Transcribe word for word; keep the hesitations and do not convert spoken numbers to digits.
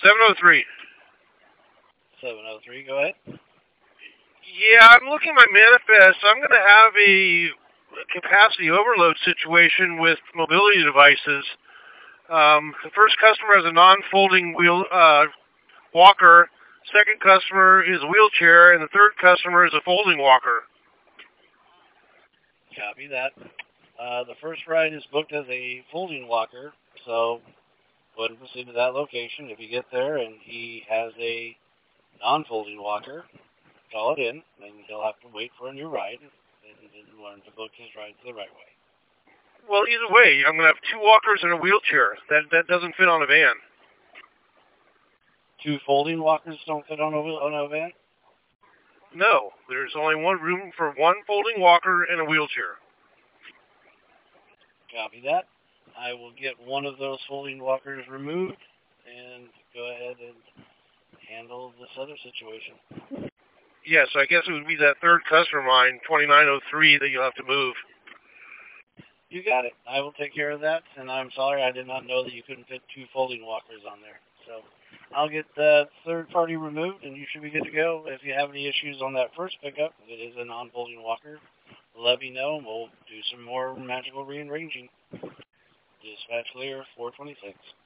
seven oh three. seven oh three, go ahead. Yeah, I'm looking at my manifest. I'm going to have a capacity overload situation with mobility devices. Um, the first customer has a non-folding wheel uh, walker. Second customer is a wheelchair, and the third customer is a folding walker. Copy that. Uh, the first ride is booked as a folding walker, so go ahead and proceed to that location. If you get there and he has a non-folding walker, call it in, and he'll have to wait for a new ride and learn to book his rides the right way. Well, either way, I'm going to have two walkers and a wheelchair. That that doesn't fit on a van. Two folding walkers don't fit on a on a van? No, there's only one room for one folding walker and a wheelchair. Copy that. I will get one of those folding walkers removed and go ahead and handle this other situation. Yeah, so I guess it would be that third customer of mine, twenty-nine oh three, that you'll have to move. You got it. I will take care of that, and I'm sorry I did not know that you couldn't fit two folding walkers on there. So I'll get the third party removed, and you should be good to go. If you have any issues on that first pickup, if it is a non-folding walker, let me know, and we'll do some more magical rearranging. Dispatch clear, four twenty-six.